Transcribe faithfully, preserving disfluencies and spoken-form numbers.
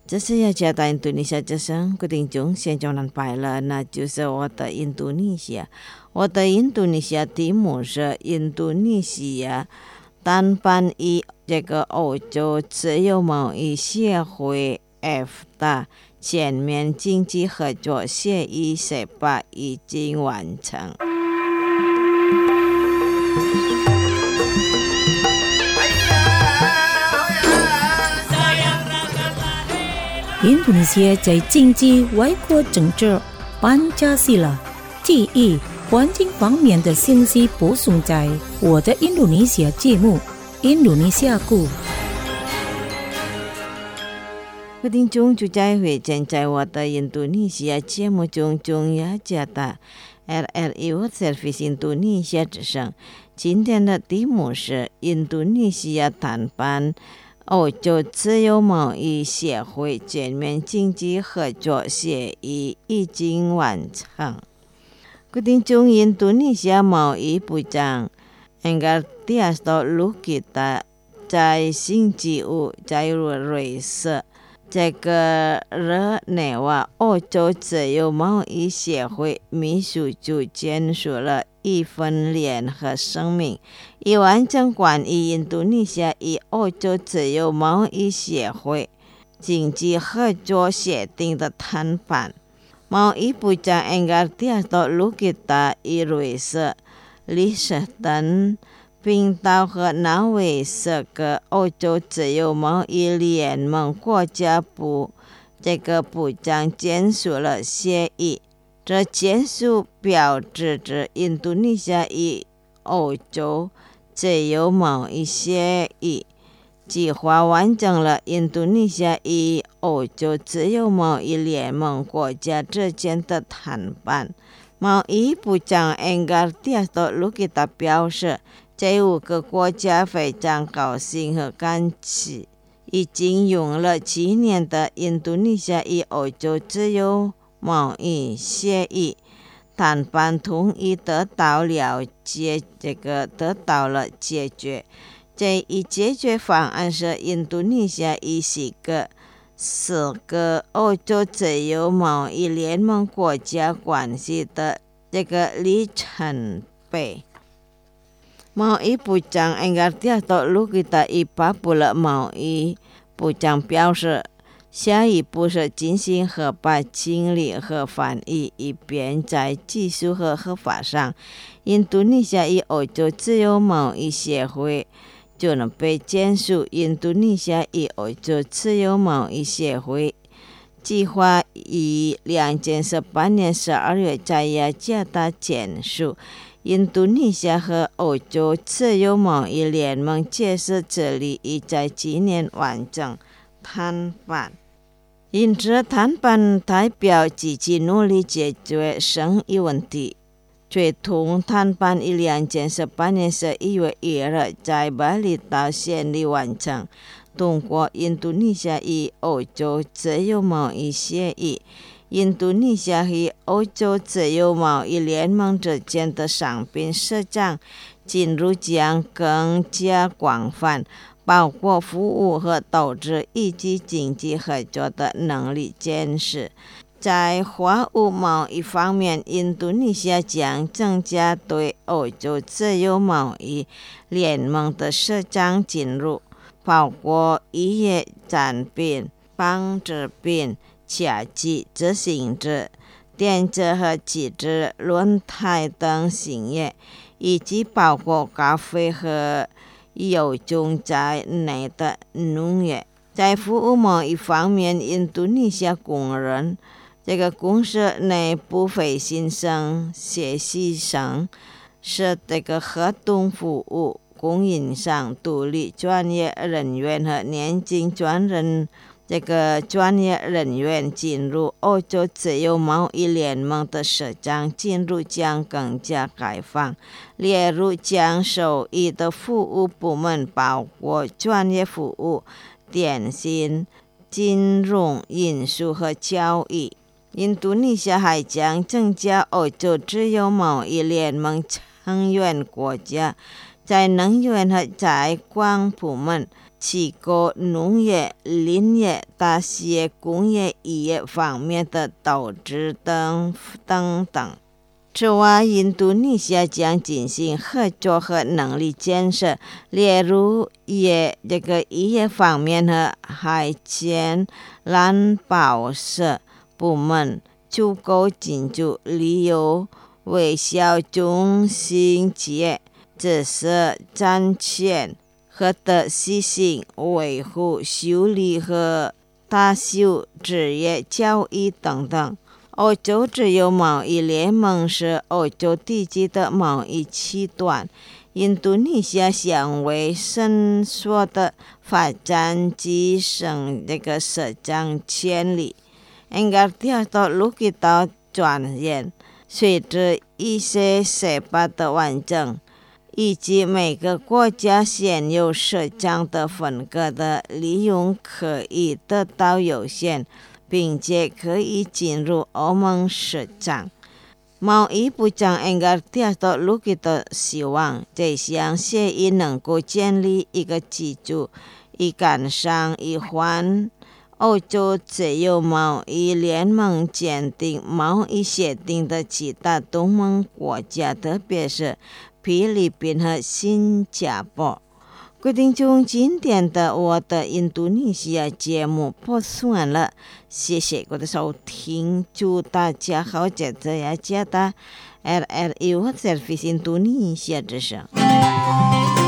这是要加到印度尼西亚之声固定中现在能摆了，那就是我的印度尼西亚。我的印度尼西亚题目是印度尼西亚单办与这个欧洲自由贸易协会 F T A 全面经济合作协议十八已经完成。 印度尼西亚在经济、外交、政治、班加西拉、体育、环境方面的信息播送在我的印度尼西亚节目《印度尼西亚故》。 各位听众，再会见在我的印度尼西亚节目中，中亚加大 R L U Service 印度尼西亚之声。今天的题目是印度尼西亚谈判欧洲自由贸易协会全面经济合作协议已经完成。各位听众，印度尼西亚贸易部长 Enggartias Lukita 在星期五在瑞士这个日内瓦欧洲自由贸易协会秘书就签署了一份联合声明，以完成关于印度尼西亚与欧洲自由贸易协会经济合作协定的谈判。贸易部长 Enggartias Lukita 与瑞士、黎士登、冰岛和挪威四个欧洲自由贸易联盟国家部这个部长签署了协议。这签署标志着印度尼西亚与欧洲自由贸易协议计划完成了印度尼西亚与欧洲自由贸易联盟国家之间的谈判。贸易部长 Enggartias Lukita 表示，这五个国家非常高兴和感激已经用了七年的印度尼西亚与欧洲自由贸易协议谈判同意得到了解这个得到了解决。这一解决方案是印度尼西亚与四个四个欧洲自由贸易联盟国家关系的这个里程碑。贸易部长 Enggartias Lukita 与巴布勒贸易部长表示，下一步是进行合法清理和翻译，以便在技术和合法上，印度尼西亚与欧洲自由贸易协会就能被签署。印度尼西亚与欧洲自由贸易协会计划于二零一八年十二月在雅加达签署。印度尼西亚和欧洲自由贸易联盟解释这里已在今年完成谈判，因此谈判代表积极努力解决生意问题。最终谈判于二零一八年十一月一日在巴厘岛顺利完成，通过印度尼西亚与欧洲自由贸易协议。印度尼西亚与欧洲自由贸易联盟之间的商品市场进入将更加广泛，包括服务和投资以及经济合作的能力建设。在货物贸易方面，印度尼西亚将增加对欧洲自由贸易联盟的市场进入，包括医药产品、纺织品、家具、自行车、电子和机制轮胎等行业，以及包括咖啡和油种在内的农业。在服务贸易方面，印度尼西亚工人这个公司内部非新生学习生是这个合同服务供应商、独立专业人员和年轻专人这个专业人员进入欧洲自由贸易联盟的市场进入将更加开放，例如将受益的服务部门包括专业服务、电信、金融、运输和教育。印度尼西亚还将增加欧洲自由贸易联盟成员国家在能源和采矿部门提高农业、林业、大些工业业方面的投资等等等。此外，印度尼西亚将进行合作和能力建设，例如业这个医业方面和海鲜蓝宝石部门足够进驻，例如微小中型企业、知识产权和的细心维护、修理和大修职业教育等等。欧洲自由贸易联盟是欧洲地区的贸易期端，印度尼西亚想为伸缩的发展提升这个市场潜力。应该调到陆地到转变，随着一些设备的完整，以及每个国家现有市场的分割的利用可以得到有限，并且可以进入欧盟市场。贸易部长应该提出陆地的希望，这项协议能够建立一个基础，以赶上一环欧洲自由贸易联盟签订贸易协定的其他东盟国家，特别是菲律宾和新加坡。各位听众，今天的我的印度尼西亚节目播算了，谢谢各位的收听，祝大家好，这次也记得 R R I World Service 印度尼西亚之声。